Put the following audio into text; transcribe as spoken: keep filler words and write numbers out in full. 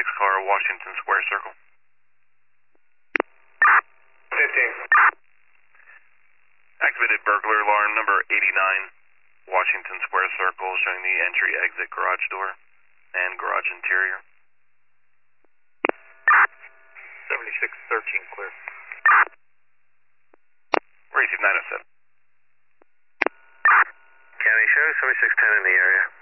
seventy-six car, Washington Square Circle. fifteen. Activated burglar alarm number eighty-nine, Washington Square Circle, showing the entry-exit garage door and garage interior. seventy-six thirteen, clear. Receive nine oh seven. County show, seventy-six ten in the area.